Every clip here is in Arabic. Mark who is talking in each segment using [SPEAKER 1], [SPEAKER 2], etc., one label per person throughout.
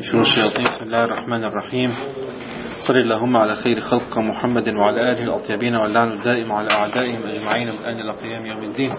[SPEAKER 1] من شرور الشياطين. بسم الله الرحمن الرحيم. صل اللهم على خير خلق محمد وعلى آله الأطيبين واللعن الدائم على أعدائهم أجمعين من الآن إلى قيام يوم الدين.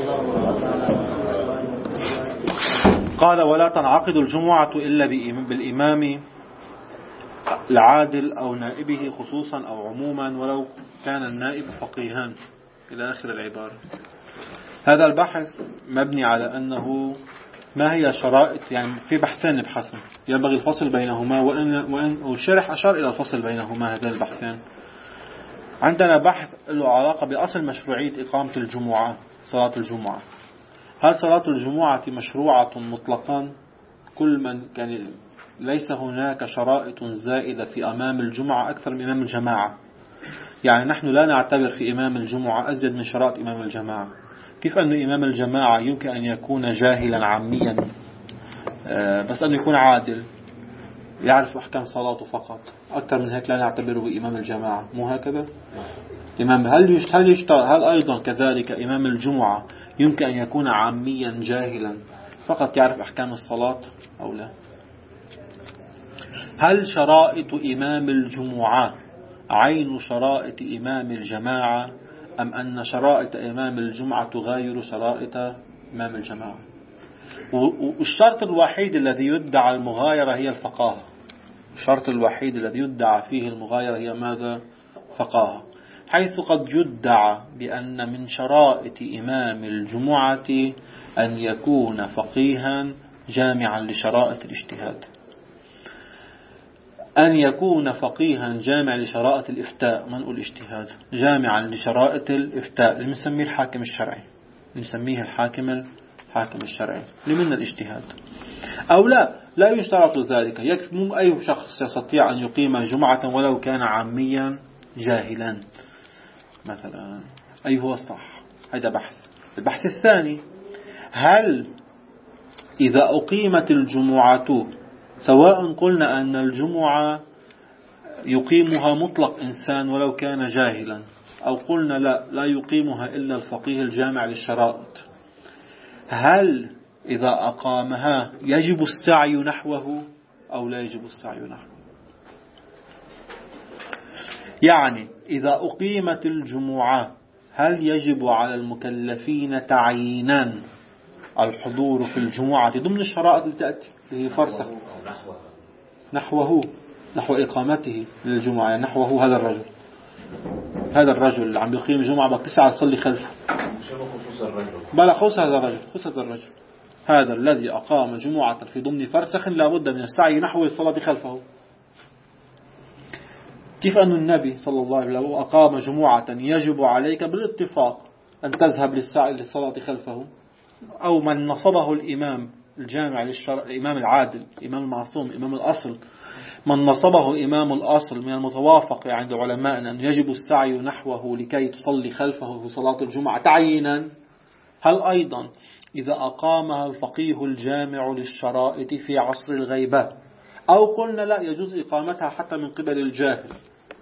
[SPEAKER 1] قال: ولا تنعقد الجمعة إلا بالإمام العادل أو نائبه خصوصا أو عموما ولو كان النائب فقيها، إلى آخر العبارة. هذا البحث مبني على أنه ما هي شرائط، يعني في بحثين نبحثهم ينبغي الفصل بينهما، والشرح أشار إلى الفصل بينهما. هذين البحثين عندنا بحث له علاقة بأصل مشروعية إقامة الجمعة، صلاة الجمعة. هل صلاة الجمعة مشروعة مطلقا كل من كان ليس هناك شرائط زائدة في أمام الجمعة أكثر من إمام الجماعة؟ يعني نحن لا نعتبر في إمام الجمعة أزيد من شرائط إمام الجماعة. كيف أن إمام الجماعة يمكن أن يكون جاهلا عاميا بس أن يكون عادل يعرف أحكام صلاته فقط، أكثر من هيك لا نعتبره إمام الجماعة؟ مو هكذا؟ هل أيضا كذلك إمام الجمعة يمكن أن يكون عاميا جاهلا فقط يعرف أحكام الصلاة أو لا؟ هل شرائط إمام الجمعة عين شرائط إمام الجماعة، أم أن شرائط إمام الجمعة تغير شرائط إمام الجماعة؟ والشرط الوحيد الذي يدعى المغايرة هي الفقاهة. الشرط الوحيد الذي يدعى فيه المغايرة هي ماذا؟ فقاهة. حيث قد يدعى بأن من شرائط إمام الجمعة أن يكون فقيها جامعا لشرائط الاجتهاد، أن يكون فقيها جامع لشرائط الإفتاء، من نقول اجتهاد، جامعا لشرائط الإفتاء اللي نسميه الحاكم الشرعي، نسميه الحاكم الشرعي لمن الاجتهاد. أو لا يشترط ذلك، يكفي أي شخص يستطيع أن يقيم جمعة ولو كان عاميا جاهلا مثلا. أي هو الصح؟ هذا بحث. البحث الثاني: هل إذا أقيمت الجمعة، سواء قلنا أن الجمعة يقيمها مطلق إنسان ولو كان جاهلا، أو قلنا لا يقيمها إلا الفقيه الجامع للشرائط، هل إذا أقامها يجب السعي نحوه أو لا يجب السعي نحوه؟ يعني إذا أقيمت الجمعة هل يجب على المكلفين تعيينا الحضور في الجمعة ضمن الشرائط اللي تأتي، اللي هي فرصة نحو إقامته للجمعة، يعني نحوه هذا الرجل اللي عم يقيم جمعة بدك تسعى تصلي خلفه، بلا خص هذا الرجل هذا الذي أقام جمعة في ضمن فرسخ لابد من السعي نحو الصلاة خلفه. كيف أن النبي صلى الله عليه وسلم أقام جمعة يجب عليك بالاتفاق أن تذهب للصلاة خلفه، أو من نصبه الإمام الجامع للشرع، الإمام العادل، الإمام المعصوم، إمام الأصل، من نصبه إمام الأصل من المتوافق عند علماء أن يجب السعي نحوه لكي تصلي خلفه في صلاة الجمعة تعيينا، هل أيضا إذا أقامها الفقيه الجامع للشرائط في عصر الغيبة، أو قلنا لا يجوز إقامتها حتى من قبل الجاهل،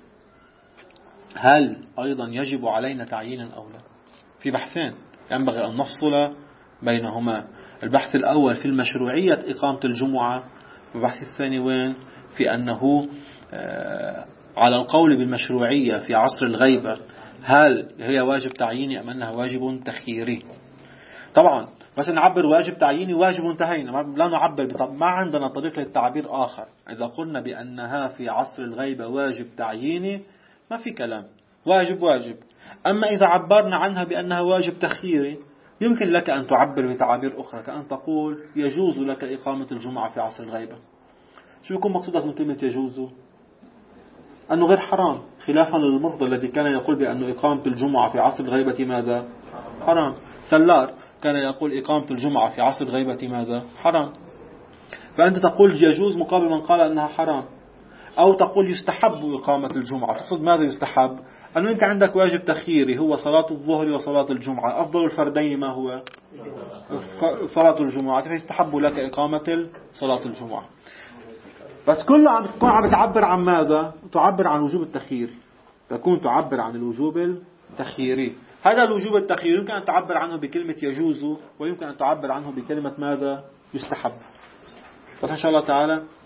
[SPEAKER 1] هل أيضا يجب علينا تعيينا أو لا؟ في بحثين ينبغي أن نفصل بينهما. البحث الأول في المشروعية إقامة الجمعة، والبحث الثاني وين؟ في أنه على القول بالمشروعية في عصر الغيبة، هل هي واجب تعييني أم أنها واجب تخييري؟ طبعا بس نعبر واجب تعييني واجب انتهينا، لا نعبر ما عندنا طريق للتعبير آخر. إذا قلنا بأنها في عصر الغيبة واجب تعييني ما في كلام، واجب. أما إذا عبرنا عنها بأنها واجب تخييري يمكن لك أن تعبر بتعابير أخرى، كأن تقول يجوز لك إقامة الجمعة في عصر الغيبة. شو يكون مقصودك من كلمة يجوز؟ أنه غير حرام، خلافا للمرضى الذي كان يقول بأن إقامة الجمعة في عصر الغيبة ماذا؟ حرام. سلار كان يقول إقامة الجمعة في عصر الغيبة ماذا؟ حرام. فأنت تقول يجوز مقابل من قال أنها حرام، أو تقول يستحب إقامة الجمعة. تقصد ماذا يستحب؟ أنه أنت عندك واجب تخييري هو صلاة الظهر وصلاة الجمعة، أفضل الفردين ما هو؟ صلاة الجمعة، فيستحب لك إقامة صلاة الجمعة. بس كله عم تعبر عن ماذا؟ تعبر عن وجوب التخيير، تكون تعبر عن الوجوب التخييري. هذا الوجوب التخييري يمكن أن تعبر عنه بكلمة يجوز، ويمكن أن تعبر عنه بكلمة ماذا؟ يستحب. بس إن شاء الله تعالى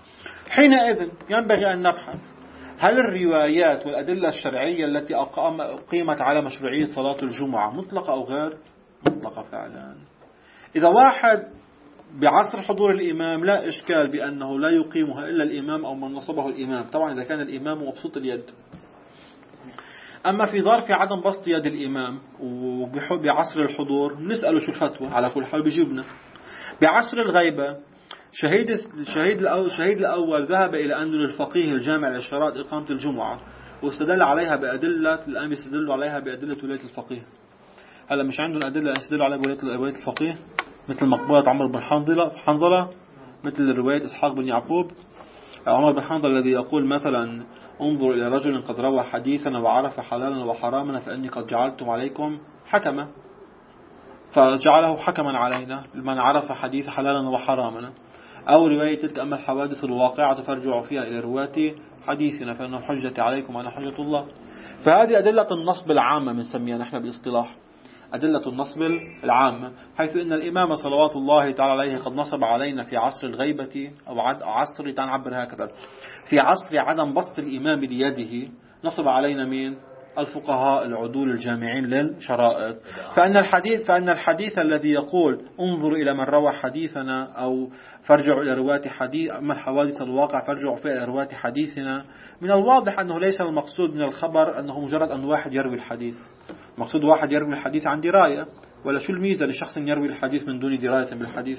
[SPEAKER 1] حينئذ ينبغي أن نبحث هل الروايات والأدلة الشرعية التي قيمت على مشروعية صلاة الجمعة مطلقة أو غير مطلقة فعلا. إذا واحد بعصر حضور الإمام لا إشكال بأنه لا يقيمها إلا الإمام أو من نصبه الإمام، طبعا إذا كان الإمام مبسوط اليد. أما في ظرف عدم بسط يد الإمام وبعصر الحضور نسأله شو الفتوى، على كل حال بيجيبنا. بعصر الغيبة الشهيد الأول ذهب إلى أن للفقيه الجامع لشرائط إقامة الجمعة واستدل عليها بأدلة، الآن بيستدلوا عليها بأدلة ولاية الفقيه. هلا مش عندهم أدلة يستدلوا عليها بولاية الفقيه، مثل مقبولة عمر بن حنظلة، مثل رواية إسحاق بن يعقوب. عمر بن حنظلة الذي يقول مثلا انظر إلى رجل قد روى حديثنا وعرف حلالا وحراما فإني قد جعلتم عليكم حكما، فجعله حكما علينا من عرف حديث حلالا وحراما. أو رواية تلك أما الحوادث الواقعة فارجعوا فيها إلى رواة حديثنا فإنه حجة عليكم أنا حجة الله. فهذه أدلة النصب العامة بنسميها نحن بالاصطلاح أدلة النصب العامة، حيث إن الإمام صلوات الله تعالى عليه قد نصب علينا في عصر الغيبة أو عصر تنعبر هكذا، في عصر عدم بسط الإمام ليده نصب علينا مين؟ الفقهاء العدول الجامعين للشرائط. فأن الحديث الذي يقول انظروا إلى من روى حديثنا أو فارجعوا إلى رواة حديث أما الحوادث الواقع فارجعوا فيها إلى رواة حديثنا، من الواضح أنه ليس المقصود من الخبر أنه مجرد أن واحد يروي الحديث. مقصود واحد يروي الحديث عن دراية، ولا شو الميزة لشخص يروي الحديث من دون دراية بالحديث؟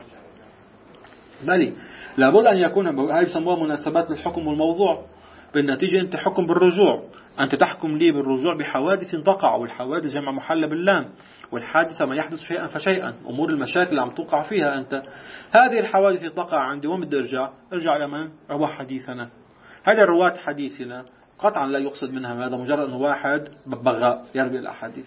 [SPEAKER 1] بل لابد أن يكون هاي يسموها مناسبات الحكم والموضوع. بالنتيجة أنت حكم بالرجوع، أنت تحكم لي بالرجوع بحوادث تقع، والحوادث جمع محل باللام، والحادثة ما يحدث شيئا فشيئا، أمور المشاكل اللي عم توقع فيها أنت. هذه الحوادث تقع عندي وين بدي أرجع إلى من روى حديثنا. هذا الرواة حديثنا قطعا لا يقصد منها هذا مجرد أنه واحد ببغاء يروي الأحاديث.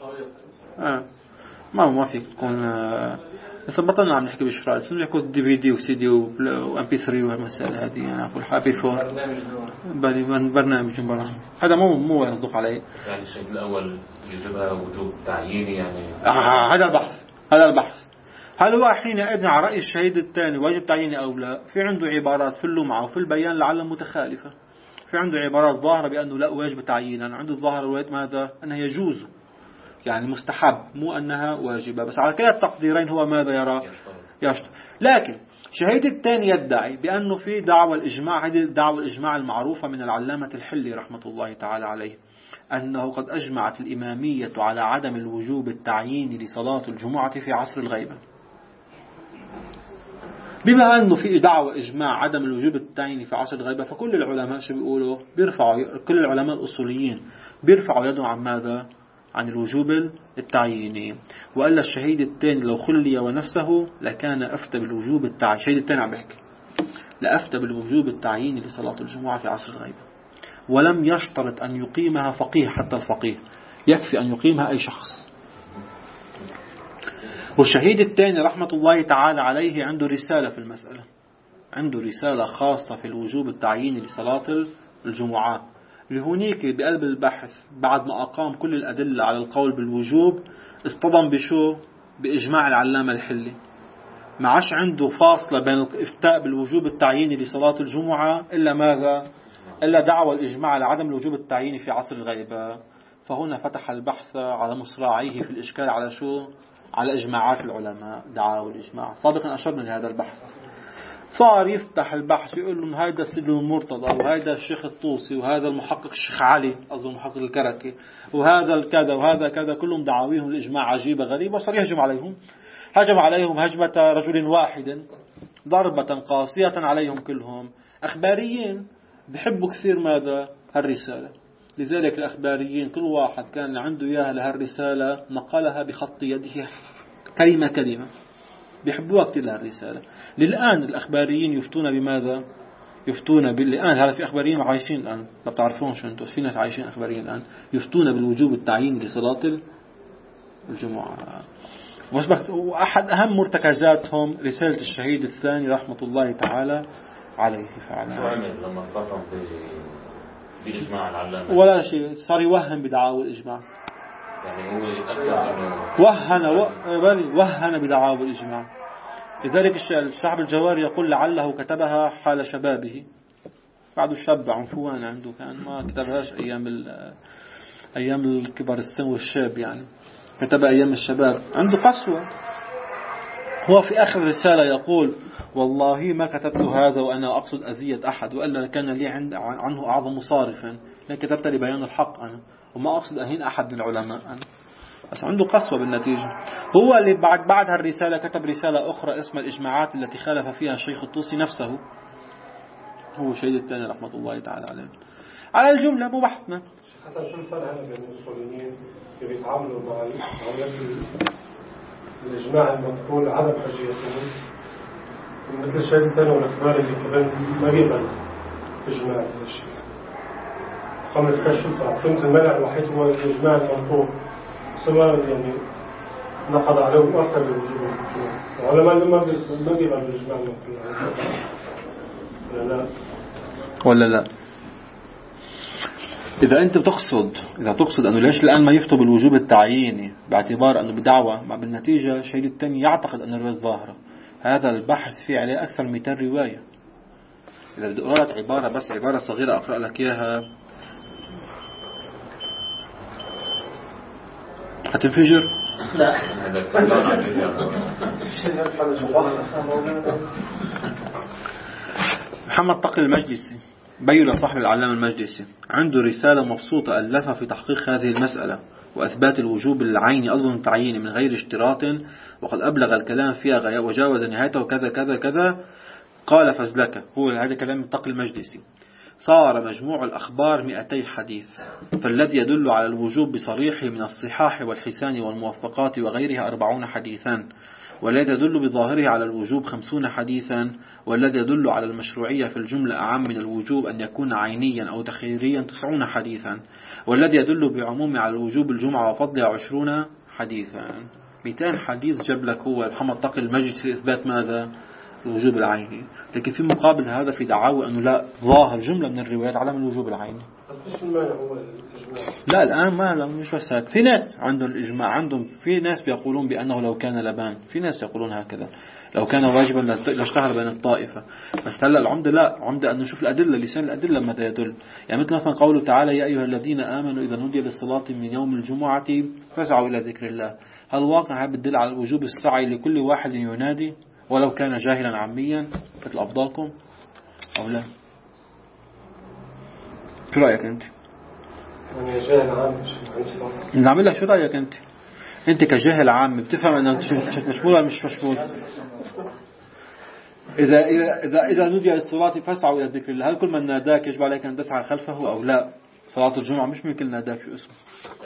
[SPEAKER 1] ما فيك تكون بس بطلنا عم نحكي بشفرات سنو يكون دي في دي وسي دي وام بي 3 والمسائل هذه. أنا أقول حابي فور برنامج هذا مو يصدق عليه.
[SPEAKER 2] يعني الشيء الأول يجبها وجوب تعييني يعني
[SPEAKER 1] هذا البحث هل هو حينئذ على رأي الشهيد الثاني واجب تعييني أو لا؟ في عنده عبارات في اللمعة وفي البيان لعل متخالفة. في عنده عبارات ظاهرة بأنه لا واجب تعيينا، عنده الظاهر رواية ماذا؟ أنها يجوز يعني مستحب، مو أنها واجبة. بس على كلا التقديرين هو ماذا يرى؟ يشتر. لكن شهيد الثاني يدعي بأنه في دعوة الإجماع، هذه الدعوة الإجماع المعروفة من العلامة الحلي رحمة الله تعالى عليه، أنه قد أجمعت الإمامية على عدم الوجوب التعيين لصلاة الجمعة في عصر الغيبة. بما أنه في دعوة إجماع عدم الوجوب التعيين في عصر الغيبة، فكل العلماء شو بيقولوا؟ كل العلماء الأصوليين بيرفعوا يدهم عن ماذا؟ عن الوجوب التعييني. وقال الشهيد الثاني لو خلي ونفسه لكان أفتى بالوجوب التعيين. الشهيد الثاني عم بيحكي لأفتى بالوجوب التعييني لصلاة الجمعة في عصر الغيبة، ولم يشترط أن يقيمها فقيه، حتى الفقيه يكفي أن يقيمها أي شخص. والشهيد الثاني رحمة الله تعالى عليه عنده رسالة في المسألة، عنده رسالة خاصة في الوجوب التعييني لصلاة الجمعة. لهونيك بقلب البحث بعد ما أقام كل الأدلة على القول بالوجوب اصطدم بشو؟ بإجماع العلامة الحلي. ما عاش عنده فاصلة بين الإفتاء بالوجوب التعييني لصلاة الجمعة إلا ماذا؟ إلا دعوى الإجماع على عدم الوجوب التعييني في عصر الغيبة. فهنا فتح البحث على مصراعيه في الإشكال على شو؟ على إجماعات العلماء، دعاوى الإجماع. سابقا أشرنا لهذا البحث. صار يفتح البحث يقول لهم هذا سيد المرتضى، وهذا الشيخ الطوسي، وهذا المحقق الشيخ علي أظن المحقق الكركي، وهذا الكذا وهذا كذا، كلهم دعاويهم الإجماع عجيبة غريبة. وصار يهجم عليهم، هجم عليهم هجمة رجل واحد، ضربة قاسية عليهم كلهم. أخباريين بحبوا كثير ماذا؟ هالرسالة. لذلك الأخباريين كل واحد كان عنده إياها لهالرسالة نقلها بخط يده كلمة كلمة، بيحبوها كتير لهالرسالة. للآن الأخباريين يفتون بماذا؟ يفتون الآن هذا في أخباريين عايشين الآن، ما بتعرفون شو أنتم، في ناس عايشين أخباريين الآن يفتون بالوجوب التعيين لصلاة الجمعة. وأحد أهم مرتكزاتهم رسالة الشهيد الثاني رحمة الله تعالى عليه. فعلا
[SPEAKER 2] شو عمل لما اقتطم بإجماع العلامة؟
[SPEAKER 1] ولا شيء، صار يوهم بدعاوى الإجماع.
[SPEAKER 2] يعني هو يتأكد أنه
[SPEAKER 1] وهن بدعاوى الإجماع. لذلك الشعب الجواري يقول لعله كتبها حال شبابه، بعده شاب عنفوان عنده، كان ما كتبهاش أيام الكبر السن والشاب، يعني كتبها أيام الشباب، عنده قسوة. هو في آخر الرسالة يقول والله ما كتبت هذا وأنا أقصد أذية أحد، وإلا كان لي عنه أعظم صارفا، لأن كتبت لبيان الحق أنا، وما أقصد أهين أحد من العلماء أنا. بس عنده قسوة بالنتيجة. هو اللي بعد هالرسالة كتب رسالة أخرى اسمها الإجماعات التي خالف فيها الشيخ الطوسي نفسه، هو شهيد الثاني رحمة الله تعالى عليه. على الجملة مو بحثنا.
[SPEAKER 3] حسن شو الفرق هنا بين المسلمين اللي بيتعاملوا مع الإجماع المنقول عدم حجيته، مثل الشهيد الثاني والأخبار اللي كمان ما بيقبل إجماع الشيء قامت كشف صعب. فهمت المنع الوحيد هو الإجماع المنقول، سواء يعني نقض عليه وأثر لوجوب الإجماع، وعلماء ما بيقبل الإجماع المنقول
[SPEAKER 1] ولا لا. إذا تقصد أنه ليش الآن ما يفتوا بالوجوب التعييني باعتبار أنه بدعوة، بالنتيجة الشهيد الثاني يعتقد أن الرواية ظاهرة، هذا البحث فيه عليه أكثر من 200 رواية. إذا بدي أقرأ لك عبارة صغيرة أقرأ لك إياها هتنفجر؟
[SPEAKER 4] لا
[SPEAKER 1] محمد تقي المجلسي بيّن صاحب العلامة المجلسي عنده رسالة مبسوطة ألفها في تحقيق هذه المسألة وأثبات الوجوب العيني أظن تعيين من غير اشتراط، وقد أبلغ الكلام فيها وجاوز نهايته كذا كذا كذا. قال فزلكة، هو هذا كلام تقي المجلسي، صار مجموع الأخبار 200 حديث، فالذي يدل على الوجوب بصريحه من الصحاح والحسان والموثقات وغيرها 40 حديثا، والذي يدل بظاهره على الوجوب 50 حديثا، والذي يدل على المشروعية في الجملة أعم من الوجوب أن يكون عينيا أو تخيريا 90 حديثا، والذي يدل بعموم على الوجوب الجمعة وفضلها 20 حديثا. 200 حديث جاب لك هو محمد تقي المجلس في إثبات ماذا؟ الوجوب العيني. لكن في مقابل هذا في دعاوى أنه لا، ظاهر جملة من الروايات على الوجوب العيني. لا الآن ما مش بس هيك، في ناس عندهم الإجماع، عندهم في ناس بيقولون بأنه لو كان لبان، في ناس يقولون هكذا لو كان واجبا لاشتهر بين الطائفة. بس هلا العمدة لا، عمدة أن نشوف الأدلة، لسان الأدلة متى يدل. يعني مثل مثلا قوله تعالى يا أيها الذين آمنوا إذا نودي للصلاة من يوم الجمعة فاسعوا إلى ذكر الله، هل واقع بتدل على وجوب السعي لكل واحد ينادي ولو كان جاهلا عاميا مثل أفضلكم أو لا؟ شو رأيك أنت؟
[SPEAKER 3] يعني جاهل عام
[SPEAKER 1] نعمل لك شو رأيك أنت كجاهل عام بتفهم أنه مشمول ولا مش مشمول؟ إذا نودي للصلاة فاسعوا إلى ذكر الله، هل كل من ناداك يجب عليك أن تسعى خلفه أو لا؟ صلاة الجمعة مش من كل ناداك شو اسمه.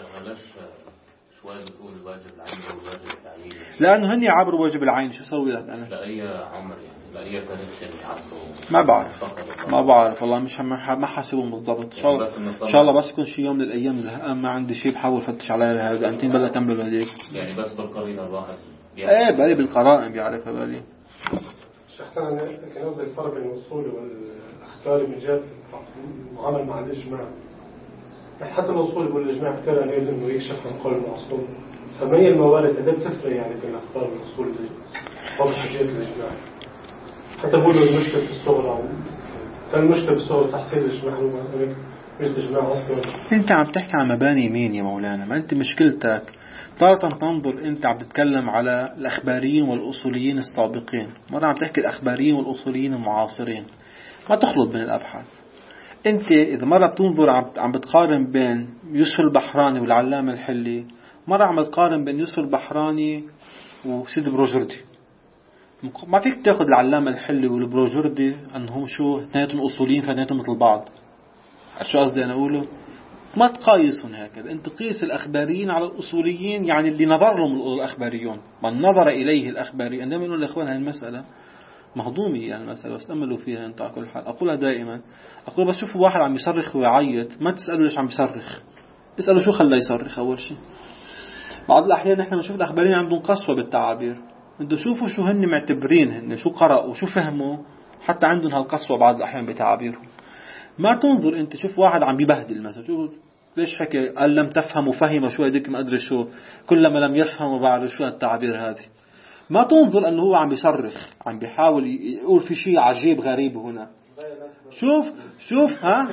[SPEAKER 2] شوية بتقول الواجب العين والواجب التعيين،
[SPEAKER 1] لأنه هني عبروا واجب العين، شو سوي لك أنا؟
[SPEAKER 2] لا أي عمر يعني، لا أي كنيسة يعبروا.
[SPEAKER 1] ما بعرف والله، مش ما حاسبهم بالضبط. إن شاء الله بس يكون شيء يوم من الأيام زهقان ما عندي شيء بحاول فتش عليها هذا أنتين بلا كمل هذيك.
[SPEAKER 2] يعني بس بالقرينة الواحد.
[SPEAKER 1] إيه بالي بالقرائن بيعرفها بالي.
[SPEAKER 3] شخصيا أنا كان قصدي الفرق بين الوصول والأخبار من جهة المعامل مع الإجماع. حتى الوصول يقول الإجماع كثير قليل إنه يكشف عن قول المعصوم، فما هي الموارد اللي بتفرق يعني بين الأخبار والوصول لفضل حجية الإجماع؟ حتى بقولوا المشكلة في الصغرى، فالمشكلة في الصغرى تحصيل الإجماع هو مش الإجماع أصلا.
[SPEAKER 1] أنت عم تحكي عن مباني مين يا مولانا؟ ما أنت مشكلتك تارة تنظر أنت عم تتكلم على الأخباريين والأصوليين السابقين، مرة عم تحكي الأخباريين والأصوليين المعاصرين، ما تخلط بين الأبحاث. أنت إذا مرة بتنظر عم بتقارن بين يوسف البحراني والعلامة الحلي، مرة عم بتقارن بين يوسف البحراني وسيد بروجردي، ما فيك تاخذ العلامة الحلي والبروجردي أنهم شو اثنيناتهم أصوليين فاثنيناتهم مثل بعض. شو قصدي أنا أقوله؟ ما تقايسهم هكذا، أنت قيس الأخباريين على الأصوليين، يعني اللي نظر لهم الأخباريون، من نظر إليه الأخباري. عندما يقولون الأخوان هذه المسألة مهضومة يعني المسألة، بس تأملوا فيها أنت على كل حال. أقولها دائما، أقول بس شوفوا واحد عم يصرخ ويعيط ما تسألوا ليش عم يصرخ، اسألوا شو خلاه يصرخ أول شيء. بعض الأحيان نحن بنشوف الأخباريين عندهم قسوة بالتعابير، بدو شوفوا شو هن معتبرين، هن شو قرأوا وشو فهموا حتى عندهم هالقسوة بعض الأحيان بتعابيرهم. ما تنظر أنت شوف واحد عم يبهدل مثلا، شوف ليش حكي قال لم تفهموا فهم شو هديك ما أدري شو، كلما لم يفهموا بعرف شو التعابير هذه. ما تنظر أنه هو عم بيصرخ، عم بيحاول يقول في شيء عجيب غريب هنا. شوف ها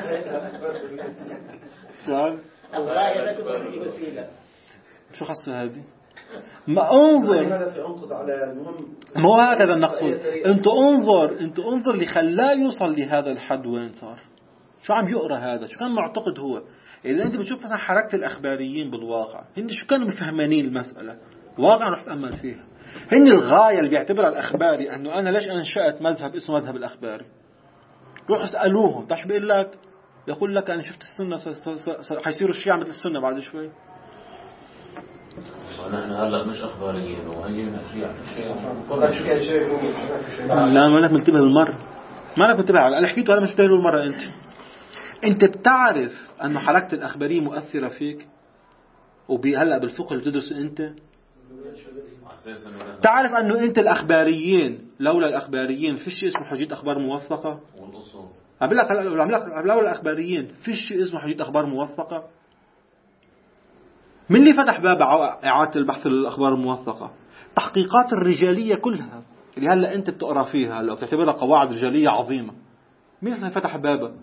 [SPEAKER 1] شو خاصة هذه؟ ما انظر، ما هو هكذا النقص. انت انظر اللي خلاه يوصل لهذا الحد وين صار. شو عم يقرأ هذا؟ شو كان معتقد هو؟ إذا أنت بتشوف مثلا حركة الأخباريين بالواقع، هن شو كانوا مفهمانين المسألة؟ الواقع رح تأمل فيها. هن الغاية اللي بيعتبرها الأخباري أنه أنا ليش أنشأت مذهب اسمه مذهب الأخباري. روح اسألوهم، تاش بيقول لك، يقول لك أنا شفت السنة حيصيروا الشيعة مثل السنة بعد شوي.
[SPEAKER 2] نحن هلا مش أخباريين وهينا شيعة.
[SPEAKER 1] لا ما لك منتبه بالمرة، ما لك منتبه على اللي حكيته. هذا مش منتبه بالمرة. أنت بتعرف أنه حركة الأخبارية مؤثرة فيك، وهلأ بالفقه اللي بتدرسه أنت تعرف أنه أنت الأخباريين، لولا الأخباريين فيش شيء اسمه حجية أخبار موثقة. أقول لك لولا الأخباريين فيش شيء اسمه حجية أخبار موثقة. من اللي فتح باب إعادة البحث للأخبار الموثقة؟ تحقيقات الرجالية كلها اللي هلأ أنت بتقرأ فيها، هلأ بتعتبرها قواعد رجالية عظيمة. مين اللي فتح بابها؟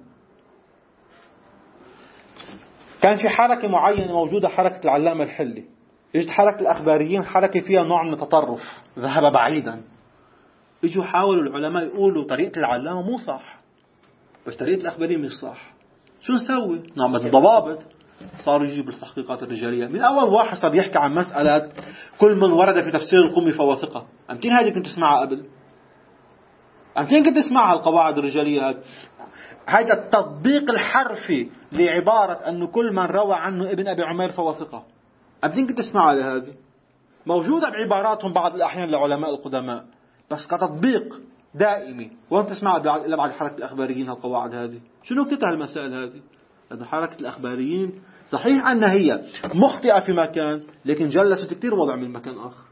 [SPEAKER 1] كان في حركة معينة موجودة، حركة العلامة الحلي. اجت حركة الأخباريين، حركة فيها نوع من التطرف، ذهب بعيدا. اجوا حاولوا العلماء يقولوا طريقة العلامة مو صح، بس طريقة الأخباريين مش صح. شو نسوي؟ نعمل الضوابط. صاروا يجيبوا التحقيقات الرجالية. من أول واحد صار يحكي عن مسألة كل من ورد في تفسير القمي فهو ثقة. أمتين هذه كنت تسمعها قبل؟ أمتين كنت تسمعها القواعد الرجالية؟ هذا التطبيق الحرفي لعبارة أنه كل من روى عنه ابن أبي عمير فهو ثقة. أمتين كنت تسمعها لهذه؟ موجودة بعباراتهم بعض الأحيان لعلماء القدماء، بس كتطبيق دائمي وانت تسمعها إلا بعد حركة الأخباريين هالقواعد هذه. شنو نكتتها المسائل هذه؟ لأن حركة الأخباريين صحيح أنها هي مخطئة في مكان، لكن جلست كتير وضع من مكان آخر.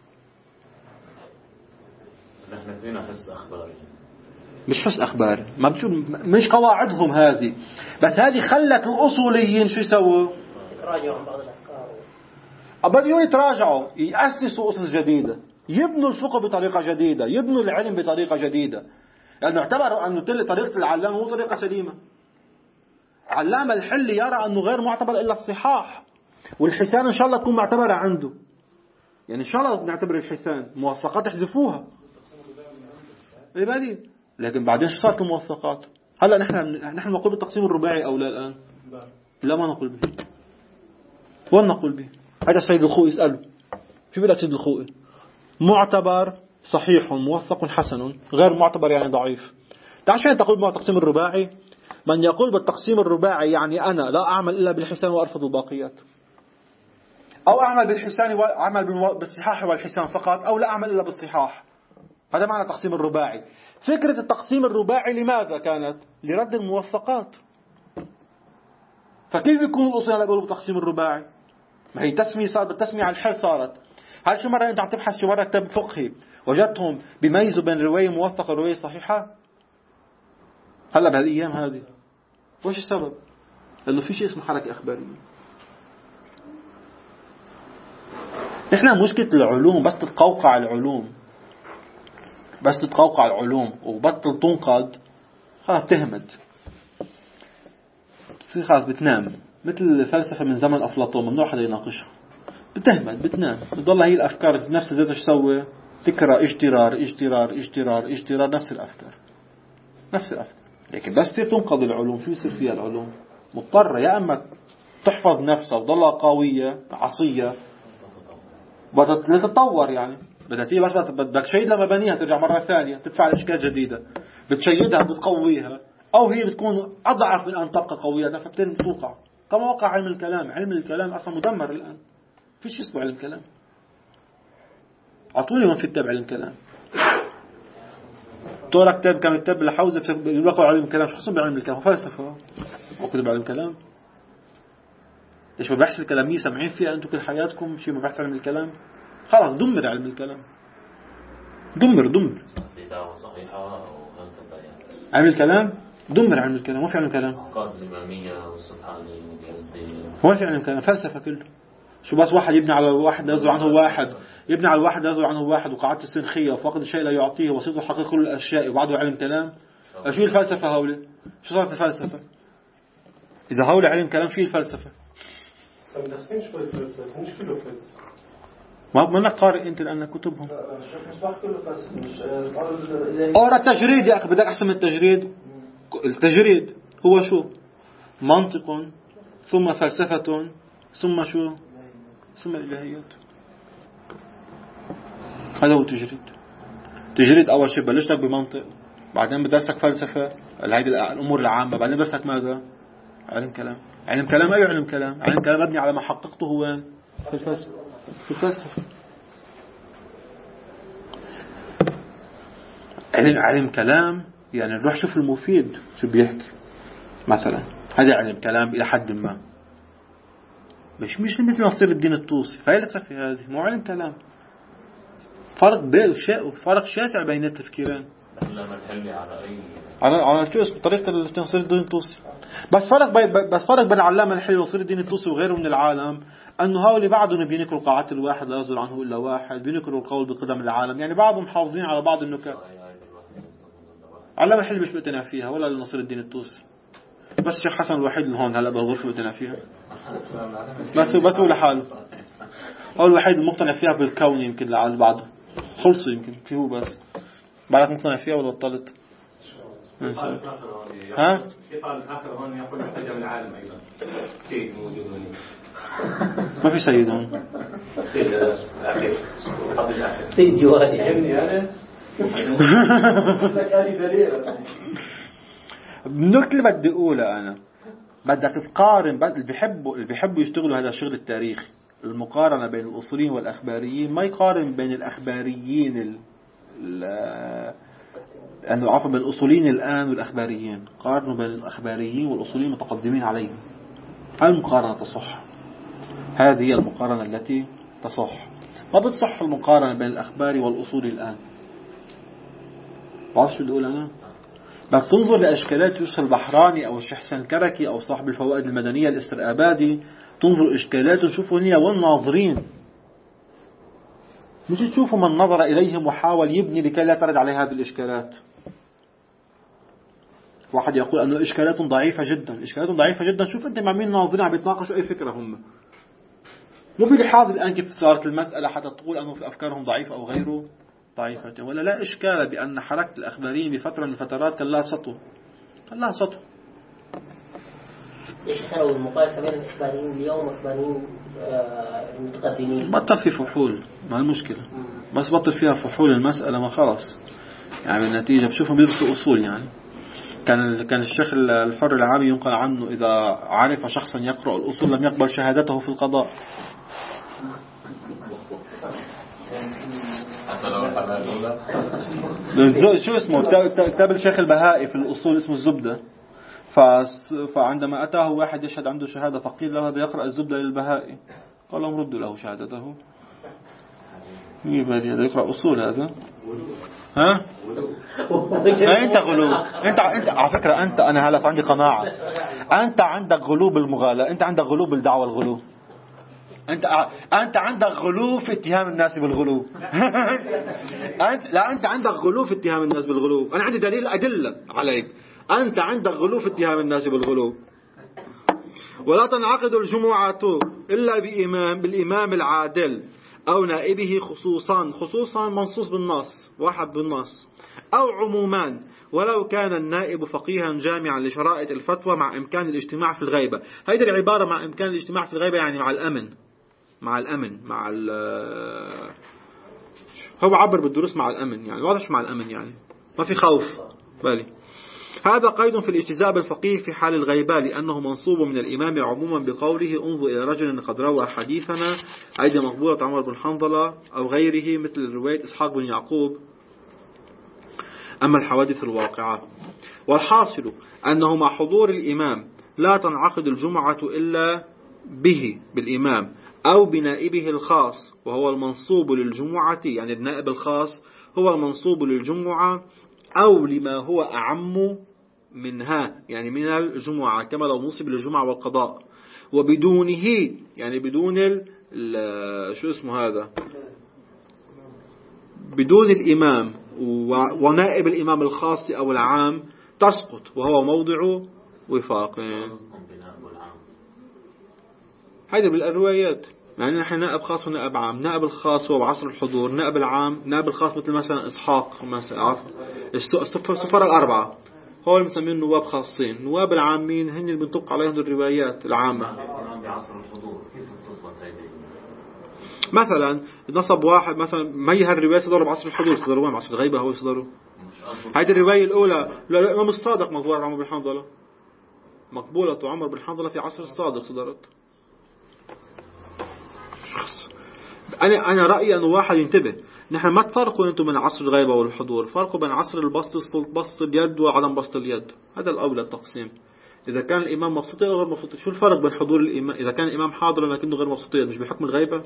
[SPEAKER 2] نحن فينا حس أخباري،
[SPEAKER 1] مش حس أخباري، ما بتشوف، مش قواعدهم هذه، بس هذه خلت الأصوليين شو يسووا؟
[SPEAKER 4] يتراجعوا عن بعض الأفكار.
[SPEAKER 1] بدهم يتراجعوا، يأسسوا أسس جديدة، يبنوا الفقه بطريقة جديدة، يبنوا العلم بطريقة جديدة، لأنه اعتبروا أنه طريقة العلامة مو طريقة سليمة. علامة الحلي يرى أنه غير معتبر إلا الصحاح، والحسان إن شاء الله تكون معتبرة عنده. يعني إن شاء الله نعتبر الحسان موثقات تحذفوها. إيه بعدين؟ لكن بعدين شو صارت الموثقات؟ هلا نحن نقول بالتقسيم الرباعي أو لا الآن؟ لا ما نقول به. وين نقول به؟ هذا السيد الخوئي اسأله. في بلاد سيد الخوئي معتبر صحيح موثق حسن، غير معتبر يعني ضعيف. عشان تقول بالتقسيم الرباعي، من يقول بالتقسيم الرباعي يعني أنا لا أعمل إلا بالحسان وأرفض الباقيات، أو أعمل بالحسان وأعمل بالصحاح والحسان فقط، أو لا أعمل إلا بالصحاح. هذا معنى التقسيم الرباعي. فكرة التقسيم الرباعي لماذا كانت؟ لرد الموثقات. فكيف يكون الأصول يقولوا بالتقسيم الرباعي؟ ما هي تسمية صارت، بالتسمية على الحل صارت. هل شو مرة أنت عم تبحث شو مرة كتاب فقهي وجدتهم بيميزوا بين رواية موثقة ورواية صحيحة؟ هلا بهالأيام هذه وش السبب؟ لأنه في شيء اسمه حركة أخبارية. نحن مشكلة العلوم بس تتقوقع العلوم، بس تتقوقع العلوم وبطل تنقد، خلاص بتهمد، بتصير خلاص بتنام. مثل الفلسفة من زمن أفلاطون، ممنوع حدا يناقشها. بتهمد، بتنام، بتضل هي الأفكار نفس ذاتها. شو تسوي؟ تكرر اجترار اجترار اجترار اجترار، نفس الأفكار نفس الأفكار. لكن بس تصير تنقض العلوم، شو يصير فيها العلوم؟ مضطرة يا أما تحفظ نفسها وتضلها قوية عصية، بدها تتطور. يعني بدها تيجي بس بدك شيء لمبانيها ترجع مرة ثانية تدفع أشكال جديدة، بتشيدها بتقويها، أو هي بتكون أضعف من أن تبقى قوية فبتوقع. كما وقع علم الكلام. علم الكلام أصلا مدمر الآن، فيش اسمه علم كلام. أعطوني من في كتاب علم كلام. طورة كتاب كم كتاب لحوزة بيقول علم الكلام. شو خصهم بعلم الكلام؟ فلسفة وكتب علم الكلام. إيش ببحث الكلامية سمعين فيها أنتم كل حياتكم شيء ببحث علم الكلام؟ خلاص دمر علم الكلام، دمر
[SPEAKER 2] صحيحة
[SPEAKER 1] علم الكلام، دمر علم الكلام. ما في علم الكلام،
[SPEAKER 2] قاعدة الإمامية والسبحانية واليزدي،
[SPEAKER 1] ما في علم الكلام، فلسفة كله. شو بس واحد يبني على واحد لا يزول عنه واحد، يبني على واحد لا يزول عنه واحد، وقاعدة السن خيف، وفقد الشيء لا يعطيه، وسيط الحقيقة كل الأشياء، وبعده علم كلام. شو الفلسفة هولي؟ شو صارت الفلسفة؟ إذا هولي علم كلام شو الفلسفة؟
[SPEAKER 3] مدخلين شوي فلسفة، مش كله فلسفة.
[SPEAKER 1] ما منك قارئ أنت لأن كتبهم.
[SPEAKER 5] مش بحكي كله فلسفة، مش
[SPEAKER 1] أورا التجريد يا أخي، بدك أحسن من التجريد. التجريد هو شو؟ منطق ثم فلسفة ثم شو؟ ثم الإلهيات. هذا هو التجريد. تجريد أول شيء بلش لك بمنطق، بعدين بدرسك فلسفة، هذه الأمور العامة، بعدين بدرسك ماذا؟ علم كلام. علم كلام أي علم كلام؟ علم كلام مبني على ما حققته وين؟ في الفلسفة. في الفلسفة. علم كلام يعني نروح شوف المفيد شو بيحكي مثلا، هذا علم كلام إلى حد ما، مش مثل نصير الدين الطوسي فلسفة، هذه مو علم كلام. فرق شاسع بين التفكيرين.
[SPEAKER 2] لما تحلي على أي
[SPEAKER 1] على شو اسمه طريقة نصير الدين الطوسي. بس فرق بين العلامة الحلي ونصير الدين الطوسي وغيره من العالم، أنه هؤلاء بعضهم بينكروا قاعدة الواحد لا يصدر عنه إلا واحد، بينكروا القول بقدم العالم، يعني بعضهم محافظين على بعض النكات. علامة الحلي مش بقتنع فيها ولا نصير الدين الطوسي، بس الشيخ حسن الوحيد اللي هون هلا بالغرفة بقتنع فيها، بس هو لحاله. هو الوحيد المقتنع فيها بالكون، يمكن على بعضه خلصوا، يمكن في هو بس. بعدك مقتنع فيها ولا بطلت؟ ها؟
[SPEAKER 6] في طالب آخر هون يقول محتاج من العالم أيضا. سيد موجود هنا.
[SPEAKER 1] ما في سيد هون.
[SPEAKER 6] سيد الأخير. قبل الأخير.
[SPEAKER 4] سيد جوادي.
[SPEAKER 6] يهمني أنا.
[SPEAKER 1] النقطة اللي بدي أقولها أنا، بدك تقارن. اللي بيحبوا يشتغلوا هذا الشغل التاريخي، المقارنة بين الأصوليين والأخباريين، ما يقارن بين الأخباريين أنه عفوا بين الأصوليين الآن والأخباريين، قارنوا بين الأخباريين والأصوليين متقدمين عليهم. المقارنة تصح، هذه هي المقارنة التي تصح. ما بتصح المقارنة بين الأخباري والأصولي الآن. بعرف شو بدي أقول أنا؟ بدك تنظر لإشكالات يوسف البحراني أو الشيخ حسين الكركي أو صاحب الفوائد المدنية الاسترآبادي، تنظر إشكالاتهم شوفوا هي والناظرين، مش تشوفوا من نظر إليهم وحاول يبني لكي لا ترد عليه هذه الإشكالات. واحد يقول أنه إشكالاتهم ضعيفة جدا، إشكالاتهم ضعيفة جدا، شوف أنت مع مين ناظرين عم يتناقشوا أي فكرة هم، مو بلحاظ الآن كيف صارت المسألة حتى تقول أنه في أفكارهم ضعيفة أو غيره ضعيفة، ولا لا إشكال بأن حركة الأخباريين بفترة من الفترات كان لها سطو.
[SPEAKER 4] ايش تساوي المقارنة بين الإخباريين اليوم والإخباريين المتقدمين؟
[SPEAKER 1] بطل في فحول، ما المشكلة، بس بطل فيها فحول المسألة ما خلاص، يعني النتيجة بشوفهم بيدرسوا أصول. يعني كان الشيخ الحر العامي ينقل عنه إذا عرف شخصا يقرأ الأصول لم يقبل شهادته في القضاء. شو اسمه كتاب الشيخ البهائي في الأصول اسمه الزبدة. فعندما أتاه واحد يشهد عنده شهادة فقيل له هذا يقرأ الزبدة للبهائي، قال لهم ردوا له شهادته. هذا يقرأ أصول هذا. ها؟ أنت غلو. أنت على فكرة أنا هلا عندي قناعة، أنت عندك غلو بالمغالاة، أنت عندك غلو بالدعوة الغلو، أنت عندك غلو في اتهام الناس بالغلو. أنت عندك غلو في اتهام الناس بالغلو. أنا عندي دليل أدلة عليك. أنت عندك غلو في اتهام الناس بالغلو. ولا تنعقد الجمعة إلا بالإمام العادل أو نائبه خصوصا منصوص بالنص، واحد بالنص، أو عموما ولو كان النائب فقيها جامعا لشرائط الفتوى مع إمكان الاجتماع في الغيبة. هذه العبارة مع إمكان الاجتماع في الغيبة يعني مع الأمن هو عبر بالدروس مع الأمن، يعني واضح مع الأمن، يعني ما في خوف بالي. هذا قيد في الاجتزاء بالفقيه في حال الغيبة، لأنه منصوب من الإمام عموما بقوله انظر إلى رجل قد روى حديثنا أيدي مقبولة عمر بن حنظلة أو غيره مثل رواية إسحاق بن يعقوب. أما الحوادث الواقعة، والحاصل أنه مع حضور الإمام لا تنعقد الجمعة إلا بالإمام أو بنائبه الخاص، وهو المنصوب للجمعة، يعني النائب الخاص هو المنصوب للجمعة أو لما هو أعم منها، يعني من الجمعة، كما لو نصب للجمعة والقضاء، وبدونه يعني بدون شو اسمه هذا بدون الإمام ونائب الإمام الخاص أو العام تسقط، وهو موضع وفاق. هذا بالروايات، يعني نحن نائب خاص ونائب عام. نائب الخاص هو بعصر الحضور، نائب العام نائب الخاص مثل مثلا إسحاق مثلا السفراء الأربعة هو اللي مسمين نواب خاصين. نواب العامين هن اللي بنطق عليهم الروايات العامة. مثلا نصب واحد مثلا ما هالروايات صدروا بعصر الحضور، صدروا بعصر الغيبة هو يصدروا. هذه الرواية الأولى الإمام الصادق مقبولة عمر بن حنظلة، مقبولة عمر بن حنظلة في عصر الصادق صدرت. أنا رأيي أنه واحد ينتبه، نحن ما تفرقوا أنتم من عصر الغيبة والحضور، فرقوا بين عصر بسط اليد وعدم بسط اليد. هذا الأولى التقسيم. إذا كان الإمام مبسوط أو غير مبسوط، شو الفرق بين حضور الإمام؟ إذا كان الإمام حاضر لكنه غير مبسوط اليد، مش بحكم الغيبة؟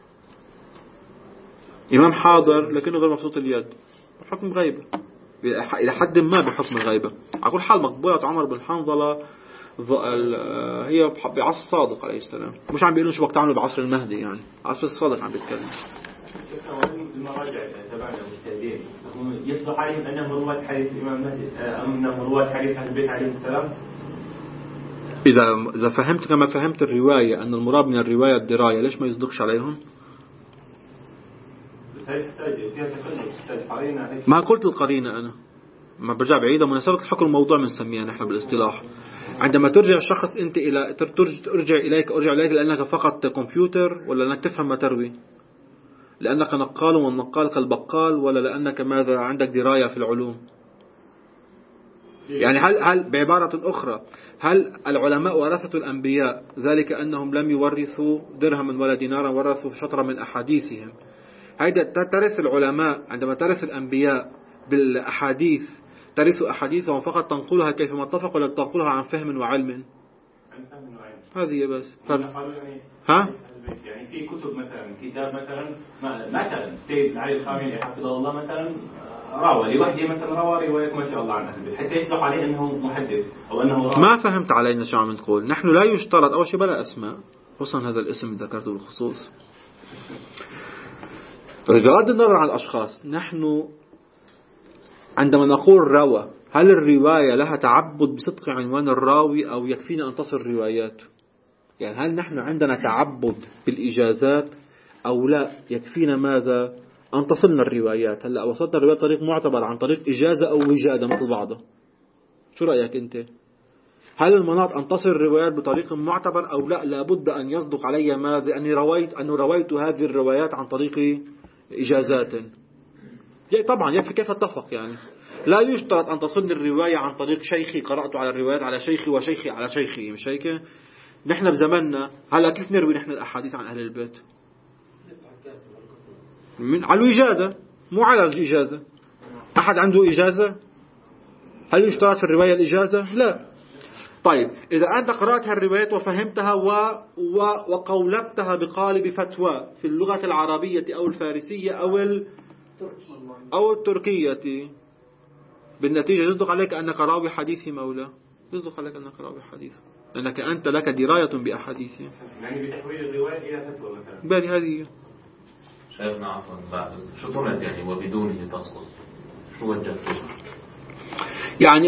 [SPEAKER 1] إمام حاضر لكنه غير مبسوط اليد بحكم غيبة، إلى حد ما بحكم الغيبة. على كل حال مقبولة عمر بن حنظلة هي بعصر الصادق عليه السلام، مش عم بيقولوا شو وقت عملوا بعصر المهدي، يعني عصر الصادق عم بيتكلم.
[SPEAKER 6] المراجع تبعنا المجتهدين يصلح عليهم أنهم رواة حديث الإمام المهدي أنهم رواة حديث أهل البيت عليهم السلام.
[SPEAKER 1] إذا فهمت كما فهمت الرواية أن المراد من الرواية الدراية، ليش ما يصدقش عليهم؟
[SPEAKER 6] بس هي تحتاج فيها تحتاج قرينة.
[SPEAKER 1] ما قلت القرينة، أنا ما برجع بعيدة مناسبة الحكم الموضوع بنسميها نحن بالاصطلاح. عندما ترجع الشخص أنت إلى أرجع إليك لأنك فقط كمبيوتر، ولا لأنك تفهم ما تروي؟ لأنك نقال والنقال كالبقال، ولا لأنك ماذا عندك دراية في العلوم؟ يعني هل بعبارة أخرى هل العلماء ورثة الأنبياء ذلك أنهم لم يورثوا درهما ولا دينارا، ورثوا شطرا من أحاديثهم؟ هيدا ترث العلماء عندما ترث الأنبياء بالأحاديث، ترث أحاديثهم فقط تنقلها كيفما اتفق، ولا تنقلها عن فهم وعلم؟ هذه بس ها؟
[SPEAKER 6] يعني في كتب مثلا كتاب مثلا السيد علي الخامنئي حفظه الله مثلا راوي لوحده مثلا روى روايات ما شاء الله عن أهل البيت حتى يصدق عليه أنه محدث أو أنه راوي.
[SPEAKER 1] ما فهمت علينا شو عم نقول. نحن لا يشترط أول شيء بلا أسماء، خصوصا هذا الاسم ذكرته بالخصوص. بغض النظر عن الأشخاص، نحن عندما نقول روى، هل الرواية لها تعبد بصدق عنوان الراوي أو يكفينا أن تصل روايات؟ يعني هل نحن عندنا تعبد بالإجازات أو لا يكفينا ماذا أن تصلنا الروايات؟ هلأ وصلت الرواية طريق معتبر عن طريق إجازة أو وجادة مثل بعضها، شو رأيك أنت؟ هل المناط أن تصل الروايات بطريق معتبر أو لا لابد أن يصدق علي ماذا أني رويت هذه الروايات عن طريق إجازات؟ طبعا يكفي كيف اتفق. يعني لا يشترط أن تصلني الرواية عن طريق شيخي، قرأت على الروايات على شيخي وشيخي على شيخي، مش هيك؟ نحن بزمننا هلا كيف نروي نحن الأحاديث عن أهل البيت؟ على الوجادة مو على الإجازة. أحد عنده إجازة؟ هل يشترط في الرواية الإجازة؟ لا. طيب إذا أنت قرأت هالروايات وفهمتها وقولبتها بقالب فتوى في اللغة العربية أو الفارسية أو التركية، بالنتيجة يصدق عليك أنك راوي حديث مولا، يصدق عليك أنك راوي حديث، لأنك أنت لك دراية بأحاديثه.
[SPEAKER 6] يعني بتحويل الرواية إلى فتوى مثلا.
[SPEAKER 1] بالي هذه
[SPEAKER 2] شايفنا عفوا بعد شو طلعت يعني وبدونه تسقط، شو وجهت
[SPEAKER 1] يعني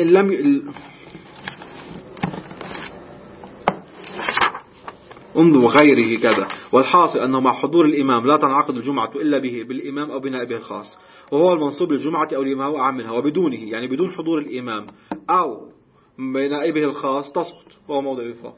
[SPEAKER 1] انظر وغيره كذا. والحاصل أنه مع حضور الإمام لا تنعقد الجمعة إلا به بالإمام أو بنائبه الخاص، وهو المنصوب للجمعة أو لما هو أعم منها. وبدونه يعني بدون حضور الإمام أو بنائبه الخاص تسقط، وهو موضع الوفاق.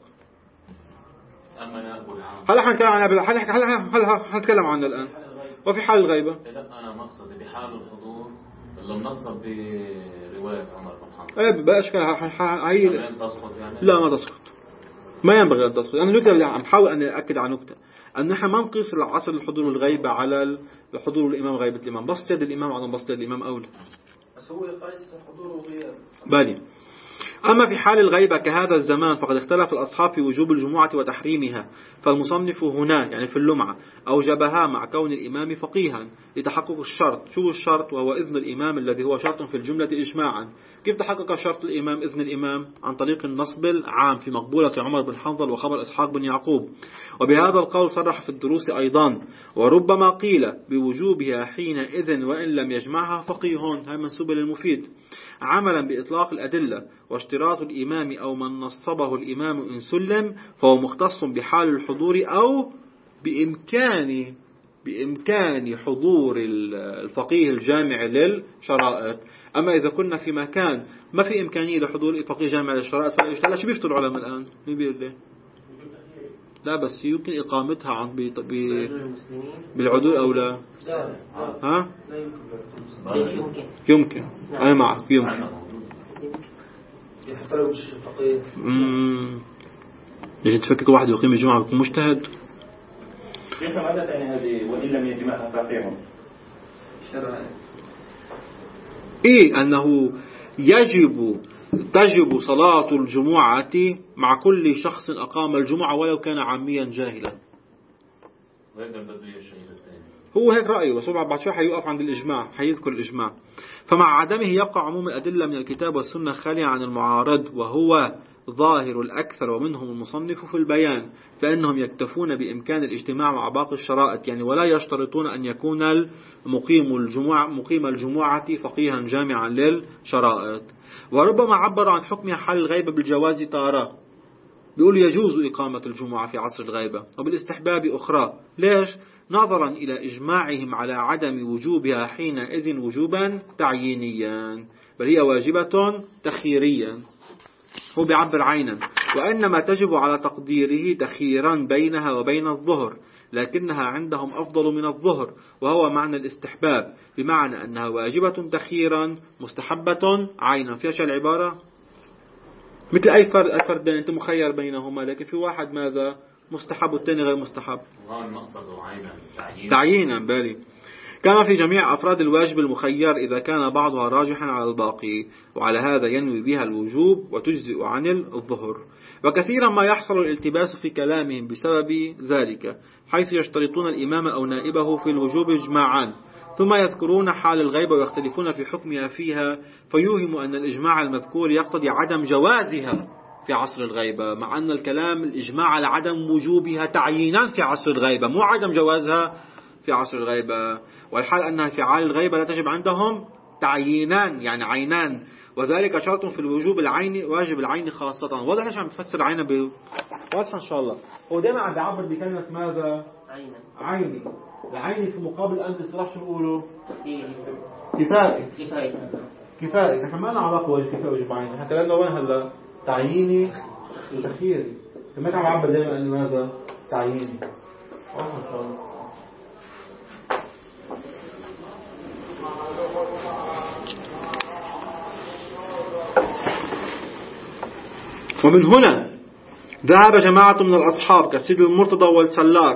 [SPEAKER 1] هل حنتكلم عنه الآن؟ وفي حال الغيبة
[SPEAKER 2] أنا مقصدي بحال الحضور اللي منصب برواية عمر بن حنظلة
[SPEAKER 1] ايه بأشكال
[SPEAKER 2] تسقط يعني؟
[SPEAKER 1] لا ما تسقط، ما ينبغي أن تسقط. أنا نكتة عم حاول أن أكد على نكتة، أن نحن ما نقيس العصر الحضور والغيبة على الحضور الإمام غيبة الإمام. بسط يد الإمام على بسط يد الإمام أولى،
[SPEAKER 5] بس هو يقيس حضور وغياب.
[SPEAKER 1] بالي. أما في حال الغيبة كهذا الزمان فقد اختلف الأصحاب في وجوب الجمعة وتحريمها، فالمصنف هنا يعني في اللمعة أوجبها مع كون الإمام فقيها لتحقق الشرط. شو الشرط؟ وهو إذن الإمام الذي هو شرط في الجملة إجماعا. كيف تحقق شرط الإمام إذن الإمام؟ عن طريق النصب العام في مقبولة عمر بن حنظل وخبر إسحاق بن يعقوب. وبهذا القول صرح في الدروس أيضا، وربما قيل بوجوبها حينئذ وإن لم يجمعها فقيه، هاي منسوبة للمفيد، عملا بإطلاق الأدلة. واشتراط الإمام أو من نصبه الإمام إن سلم فهو مختص بحال الحضور أو بإمكان حضور الفقيه الجامع للشرائط. أما إذا كنا في مكان ما في إمكانية لحضور الفقيه الجامع للشرائط فلا يشتغل. شو بيفتوا العلماء الآن؟ مين بيقول لي؟ لا بس يمكن إقامتها عن بالعدول أو لا؟ ها؟ يمكن. أنا معك يمكن.
[SPEAKER 5] حتى لو مش فقيه.
[SPEAKER 1] ليش تفكر واحد يقيم الجمعة بيكون مجتهد؟
[SPEAKER 6] كيف ماذا تعني هذه وإن لم يجمعها فقيه؟
[SPEAKER 1] إيه أنه تجب صلاة الجمعة مع كل شخص أقام الجمعة ولو كان عاميا جاهلا. هو هيك رأيه، بس بعد شوي حيوقف عند الإجماع، حيذكر الإجماع. فمع عدمه يبقى عموم الأدلة من الكتاب والسنة خالية عن المعارض، وهو ظاهر الأكثر ومنهم المصنف في البيان، فإنهم يكتفون بإمكان الاجتماع مع باقي الشرائط يعني، ولا يشترطون أن يكون مقيم الجمعة فقيها جامعا للشرائط. وربما عبر عن حكمها حال الغيبة بالجواز تارة، بيقول يجوز إقامة الجمعة في عصر الغيبة، وبالاستحباب أخرى. ليش؟ نظرا إلى إجماعهم على عدم وجوبها حينئذ وجوبا تعيينيا، بل هي واجبة تخييريا. هو بيعبر عينا، وإنما تجب على تقديره تخييرا بينها وبين الظهر، لكنها عندهم أفضل من الظهر، وهو معنى الاستحباب، بمعنى أنها واجبة تخييرا مستحبة عينا. فيش العبارة مثل أي فردين أنت مخير بينهما، لكن في واحد ماذا مستحب والثاني غير مستحب. تعيينا بالي. كما في جميع أفراد الواجب المخير إذا كان بعضها راجحا على الباقي، وعلى هذا ينوي بها الوجوب وتجزئ عن الظهر. وكثيرا ما يحصل الالتباس في كلامهم بسبب ذلك، حيث يشترطون الإمام أو نائبه في الوجوب إجماعا، ثم يذكرون حال الغيبة ويختلفون في حكمها فيها، فيوهم أن الإجماع المذكور يقتضي عدم جوازها في عصر الغيبة، مع أن الكلام الإجماع على عدم وجوبها تعيينا في عصر الغيبة، مو عدم جوازها في عصر الغيبة. والحال أنها في حال الغيبة لا تجب عندهم تعيينان يعني عينان، وذلك شرط في الوجوب العيني، واجب العين خاصة. واضح ليش عم بفسر عينه واضح إن شاء الله. هو دائما عم بيعبر بكلمة ماذا؟ عيني. العيني في مقابل أن الاصطلاح شو بيقولوا؟ كفائي. نحن ما لنا علاقة واجب كفائي واجب عيني، نحن كلامنا وين هلا؟ تعييني وتخييري. ما عم بعبر دائما أن ماذا؟ تعييني. واضح إن شاء الله. ومن هنا ذهب جماعة من الأصحاب كالسيد المرتضى والسلار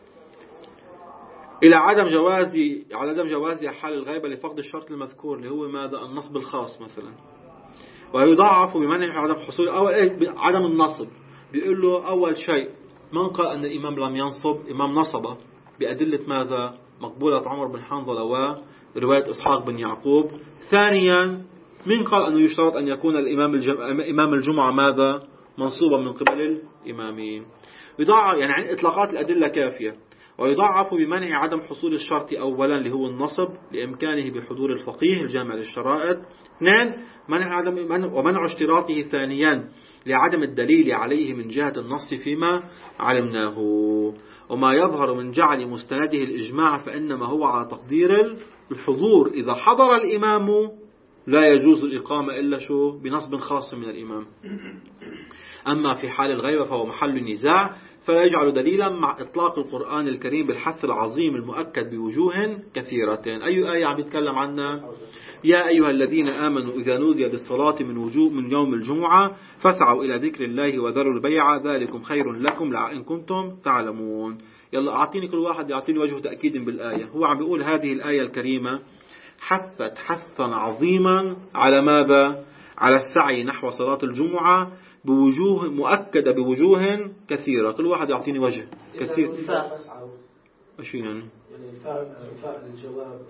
[SPEAKER 1] إلى عدم جواز حال الغيبة لفقد الشرط المذكور اللي هو ماذا؟ النصب الخاص مثلا. ويضاعف بمنع عدم حصول عدم النصب. بيقول له أول شيء من قال أن الإمام لم ينصب؟ إمام نصب بأدلة ماذا؟ مقبولة عمر بن حنظل ورواية إسحاق بن يعقوب. ثانيا من قال أنه يشترط أن يكون إمام الجمعة ماذا؟ منصوبا من قبل الإمامين. يعني عن إطلاقات الأدلة كافية. ويضاعف بمنع عدم حصول الشرط أولا اللي هو النصب لإمكانه بحضور الفقيه الجامع للشرائط. اثنين ومنع اشتراطه ثانيا لعدم الدليل عليه من جهة النص فيما علمناه. وما يظهر من جعل مستنده الإجماع فإنما هو على تقدير الحضور. إذا حضر الإمام لا يجوز الإقامة إلا بنصب خاص من الإمام. أما في حال الغيبة فهو محل نزاع، فلا يجعل دليلا مع إطلاق القرآن الكريم بالحث العظيم المؤكد بوجوه كثيرة. أي آية عم يتكلم عنها؟ يا أيها الذين آمنوا إذا نودي للصلاة من يوم الجمعة فاسعوا إلى ذكر الله وذروا البيع ذلكم خير لكم إن كنتم تعلمون. يلا أعطيني كل واحد يعطيني وجه تأكيد بالآية. هو عم بيقول هذه الآية الكريمة حثت حثا عظيما على ماذا؟ على السعي نحو صلاة الجمعة بوجوه مؤكدة بوجوه كثيرة. كل واحد يعطيني وجه كثير. شو يعني؟
[SPEAKER 5] الفاء الجواب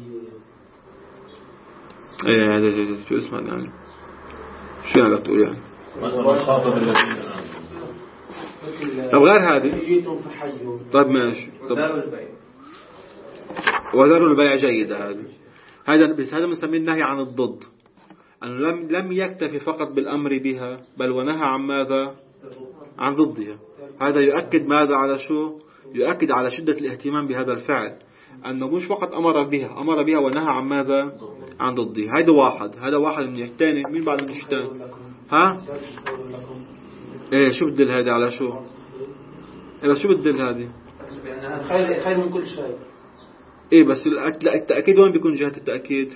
[SPEAKER 1] ايه هذا شو اسمه يعني؟ شو يعني بتقول يعني؟ طب غير هذه. طيب ماشي. وذروا البيع جيدة هذا بس هذا بنسميه النهي عن الضد، أنه لم يكتفي فقط بالأمر بها بل ونهى عن ماذا؟ عن ضدها. هذا يؤكد ماذا على شو؟ يؤكد على شدة الاهتمام بهذا الفعل، أنه مش فقط أمر بها ونهى عن ماذا؟ عن ضدها. هذا واحد من الثاني. مين بعد من الثاني؟ ها؟ إيه شو بدل هذا على شو؟ إيه بس شو بدل هذه؟
[SPEAKER 5] خير من كل شيء.
[SPEAKER 1] إيه بس التأكيد وين بيكون جهة التأكيد؟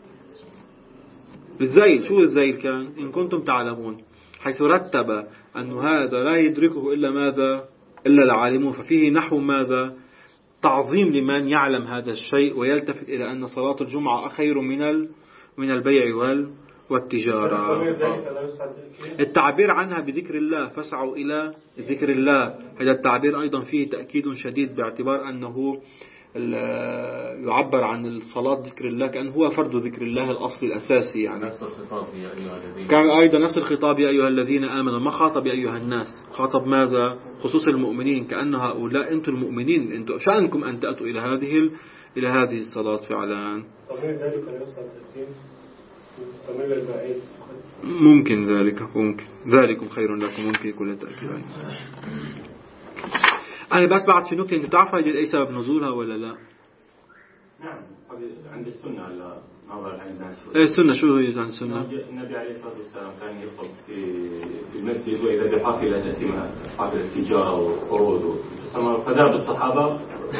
[SPEAKER 1] الذيل. شو الذيل كان؟ إن كنتم تعلمون، حيث رتب أن هذا لا يدركه إلا ماذا؟ إلا العالمون. ففيه نحو ماذا؟ تعظيم لمن يعلم هذا الشيء ويلتفت إلى أن صلاة الجمعة خير من البيع والتجارة. التعبير عنها بذكر الله، فاسعوا إلى ذكر الله، هذا التعبير أيضا فيه تأكيد شديد باعتبار أنه يعبر عن الصلاة ذكر الله كأنه هو فرد ذكر الله الأصل الأساسي يعني. كان أيضا نفس الخطاب يا أيها الذين آمنوا، ما خاطب يا أيها الناس، خاطب ماذا؟ خصوص المؤمنين، كأن هؤلاء أنتم المؤمنين، أنتم شأنكم أن تأتوا إلى هذه الصلاة فعلا. ممكن ذلكم خير لكم، ممكن كل تأكيد. أنا بس بعد في نكتة، أنت بتعرف هذه أي سبب نزولها ولا لا؟
[SPEAKER 6] نعم عند السنة على نظر الناس.
[SPEAKER 1] إيه السنة شو هي عن السنة؟
[SPEAKER 6] النبي عليه الصلاة والسلام كان يخطب في المسجد وإذا بحافلة تأتي حافلة تجارة وعروض فذهب الصحابة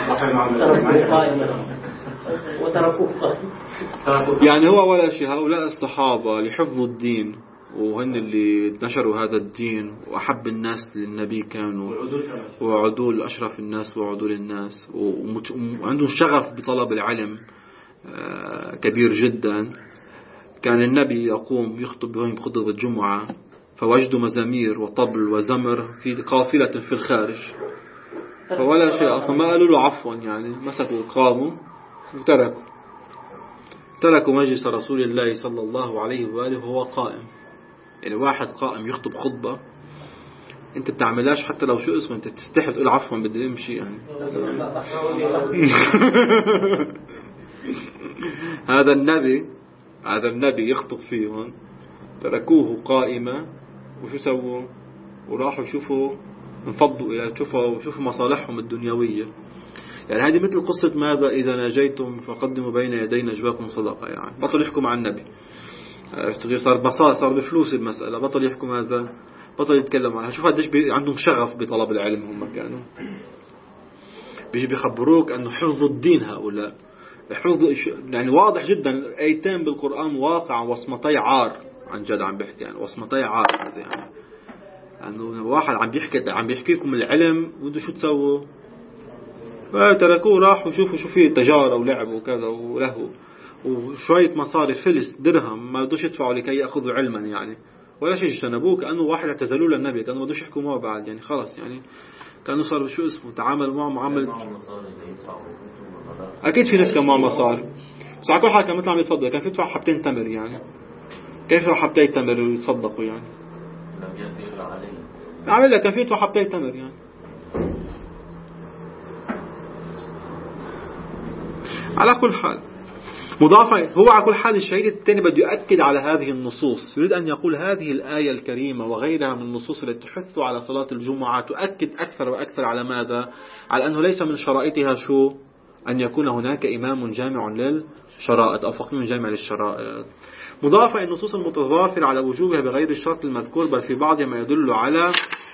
[SPEAKER 4] وتركوه.
[SPEAKER 1] يعني هو ولا شيء، هؤلاء الصحابة لحفظ الدين وهن اللي نشروا هذا الدين وأحب الناس للنبي كانوا، وعدول أشرف الناس وعدول الناس، وعندهم شغف بطلب العلم كبير جدا. كان النبي يقوم يخطب بهم بخطبة الجمعة فوجدوا مزامير وطبل وزمر في قافلة في الخارج، فولا شيء أصلا، ما قالوا له عفوا يعني، مسكوا قاموا تركوا مجلس رسول الله صلى الله عليه وآله وهو قائم. يعني واحد قائم يخطب خطبة انت بتعملهاش حتى لو شو اسمه، انت تستحي تقول عفوا بدي امشي يعني. هذا النبي يخطب فيهم، تركوه قائمة وشو سووا؟ وراحوا يشوفوا، انفضوا الى شوفوا مصالحهم الدنيوية. يعني هذه مثل قصة ماذا إذا ناجيتم فقدموا بين يدي نجواكم صدقة. يعني بطل يحكوا مع النبي، صار بفلوس المسألة، بطل يحكوا ماذا، بطل يتكلم عنها. شوف قديش عندهم شغف بطلب العلم. هم كانوا بيجي بيخبروك أنه حفظ الدين هؤلاء يعني واضح جدا. أيتين بالقرآن واقع وصمتي عار، عن جد عم بيحكي يعني وصمتي عار هذا يعني. أنه واحد عم بيحكيكم العلم وانتوا شو تسووا؟ تركوه راحوا شوفوا شو فيه تجارة ولعب وكذا ولهو وشوية مصاري فلس درهم ما بدوش يدفعوا لكي يأخذوا علما يعني، ولا شيء اجتنبوه. كأنه واحد اعتزلوا للنبي، كانوا ما بدوش يحكوا معه بعد يعني، خلاص يعني كانوا صاروا شو اسمه تعامل معه معامل. أكيد في ناس كان معه مصاري، بس على كل حال كان مثل عم يتفضل، كان في يدفع حبتين تمر يعني، كيف يدفع حبتين تمر ويتصدقوا يعني؟
[SPEAKER 2] لم يأتي إلا عليه.
[SPEAKER 1] عمل لك كان في يدفع حبتين تمر يعني. على كل حال مضافة هو على كل حال الشهيد الثاني بده يؤكد على هذه النصوص، يريد أن يقول هذه الآية الكريمة وغيرها من النصوص التي تحث على صلاة الجمعة تؤكد أكثر وأكثر على ماذا؟ على أنه ليس من شرائطها شو؟ أن يكون هناك إمام جامع للشرائط أو فقيه جامع للشرائط. مضافة النصوص المتضافرة على وجوبها بغير الشرط المذكور، بل في بعضها ما يدل على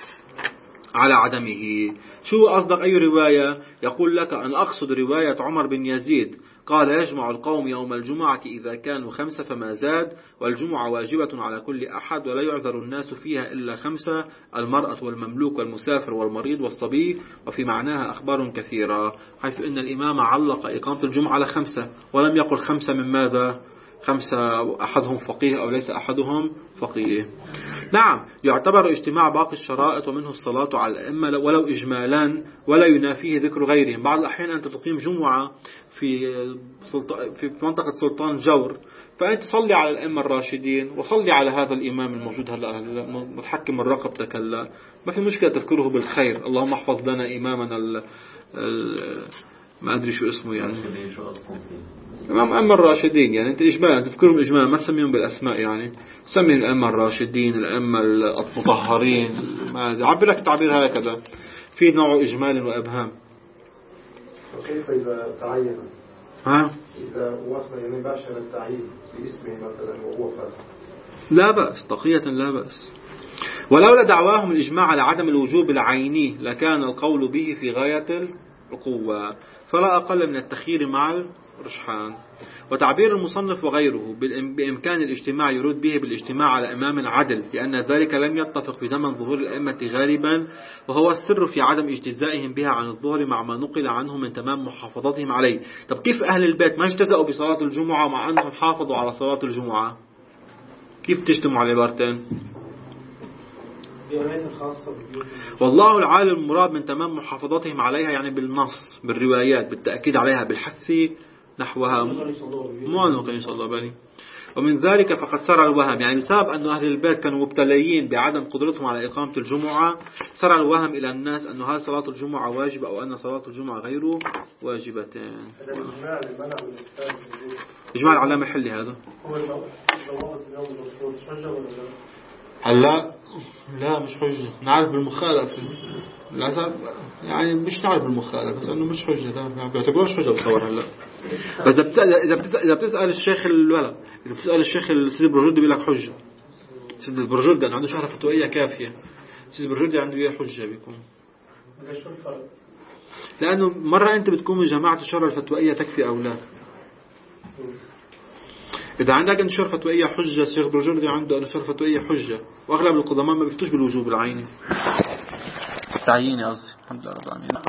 [SPEAKER 1] عدمه. شو أصدق أي رواية؟ يقول لك أن أقصد رواية عمر بن يزيد قال يجمع القوم يوم الجمعة إذا كانوا 5 فما زاد، والجمعة واجبة على كل أحد ولا يعذر الناس فيها إلا 5: المرأة والمملوك والمسافر والمريض والصبي. وفي معناها أخبار كثيرة، حيث إن الإمام علق إقامة الجمعة على 5 ولم يقل 5 من ماذا؟ 5 أحدهم فقيه أو ليس أحدهم فقيه. نعم يعتبر اجتماع باقي الشرائط ومنه الصلاة على الأئمة ولو إجمالا ولا ينافيه ذكر غيرهم. بعض الأحيان أنت تقيم جمعة في منطقة سلطان جور، فأنت صلي على الأئمة الراشدين وصلي على هذا الإمام الموجود هلا متحكم رقبتك هلا، ما في مشكلة تذكره بالخير. اللهم احفظ لنا إمامنا ما أدري شو اسمه يعني إمام الأئمة الراشدين، يعني أنت إجمالا تذكرهم إجمالا، ما تسميهم بالأسماء، يعني سمي الأئمة الراشدين الأئمة المطهرين، ما عبرك التعبير هكذا، في نوع إجمال وإبهام.
[SPEAKER 3] وكيف إذا تعين؟ إذا وصل يعني باشر التعيين باسمه مثلا وهو فاسد؟
[SPEAKER 1] لا بأس، تقية لا بأس. ولولا دعواهم الإجماع على عدم الوجوب العيني لكان القول به في غاية القوة، فلا أقل من التخيير مع الرجحان. وتعبير المصنف وغيره بإمكان الاجتماع يرد به بالاجتماع على إمام عدل، لأن ذلك لم يتفق في زمن ظهور الأئمة غالبا، وهو السر في عدم اجتزائهم بها عن الظهر مع ما نقل عنهم من تمام محافظتهم عليه. طب كيف أهل البيت ما اجتزأوا بصلاة الجمعة مع أنهم حافظوا على صلاة الجمعة؟ كيف تجتمعوا على عبارتين؟ والله العالم المراد من تمام محافظتهم عليها يعني بالنص بالروايات بالتأكيد عليها بالحث نحوها، مو أنه كان يصلى بالي. ومن ذلك فقد سرى الوهم، يعني بسبب أن أهل البيت كانوا مبتليين بعدم قدرتهم على إقامة الجمعة، سرى الوهم إلى الناس أن هل صلاة الجمعة واجبة أو أن صلاة الجمعة غير واجبتين. إجماع العلامة حلي هذا. هلا لا مش حجة، نعرف بالمخالفة للأسف، يعني مش نعرف بالمخالفة بس أنه مش حجة، لا بيعتبروش حجة بصور هلا. بس إذا بتسأل الشيخ الولد، إذا بتسأل الشيخ سيد برجود بيقول لك حجة. سيد برجود عنده شهرة فتوائية كافية، سيد برجود عنده إيه حجة بيكون. لأنه مرة أنت بتكون من جماعة الشهرة الفتوائية تكفي أو لا. إذا عندك انشار فتوائية حجة، الشيخ برجردي عنده انشار فتوائية حجة، وأغلب القدماء ما بيفتوش بالوجوب العيني. تعييني قصدي. الحمد لله رب العالمين.